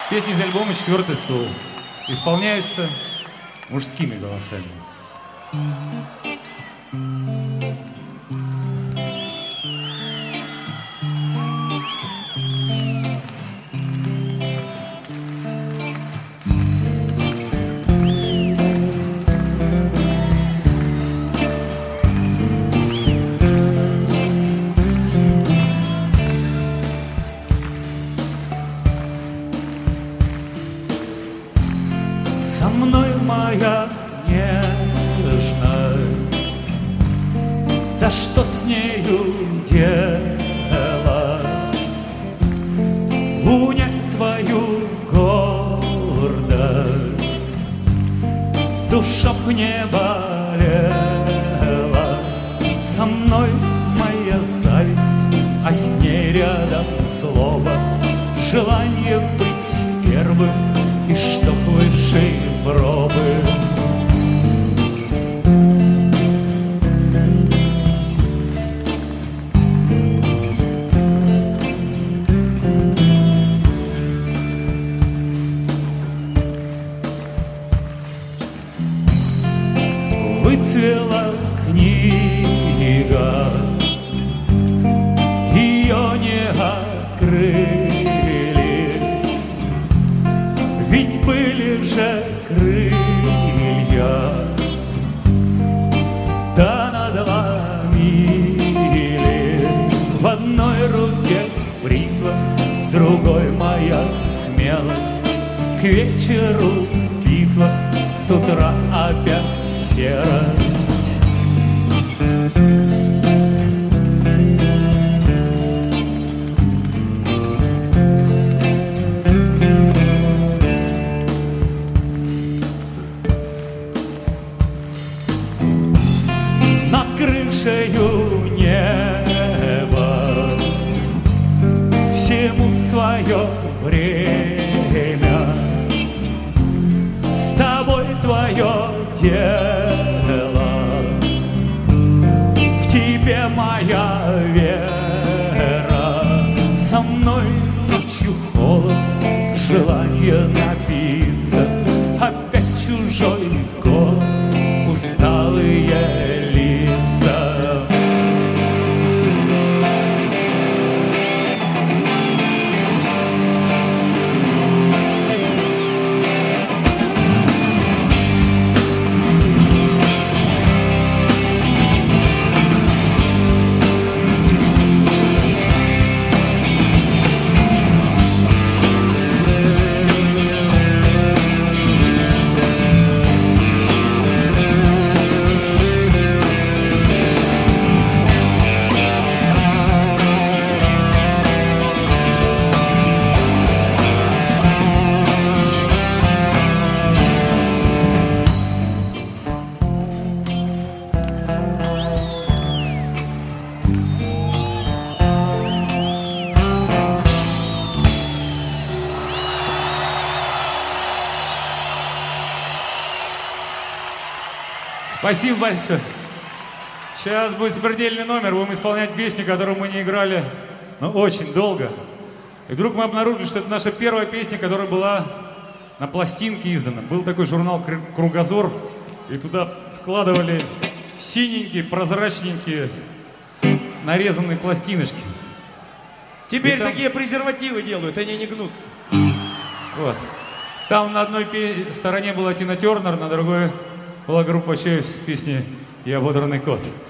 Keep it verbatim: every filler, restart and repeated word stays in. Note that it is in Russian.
Песни из альбома «Четвертый стул» исполняются мужскими голосами. Со мной моя нежность, да что с нею делать? Унять свою гордость, душа б не болела. Со мной моя зависть, а с ней рядом злоба, желание быть первым и чтоб выше пробы. Выцвела книга, ее не открыли, ведь были же крылья, да надломили. В одной руке бритва, в другой моя смелость. К вечеру битва, с утра опять серость. Над крышею неба всему свое время. С тобой твое дело, в тебе моя вера. Со мной ночью холод, желание напиться, опять чужой голос, усталые лица. Спасибо большое. Сейчас будет смертельный номер. Будем исполнять песню, которую мы не играли, ну, очень долго. И вдруг мы обнаружили, что это наша первая песня, которая была на пластинке издана. Был такой журнал «Кругозор», и туда вкладывали синенькие, прозрачненькие, нарезанные пластиночки. Теперь там... такие презервативы делают, они не гнутся. Вот. Там на одной пе... стороне была Тина Тернер, на другой была группа Чайф с песней «Я ободранный кот».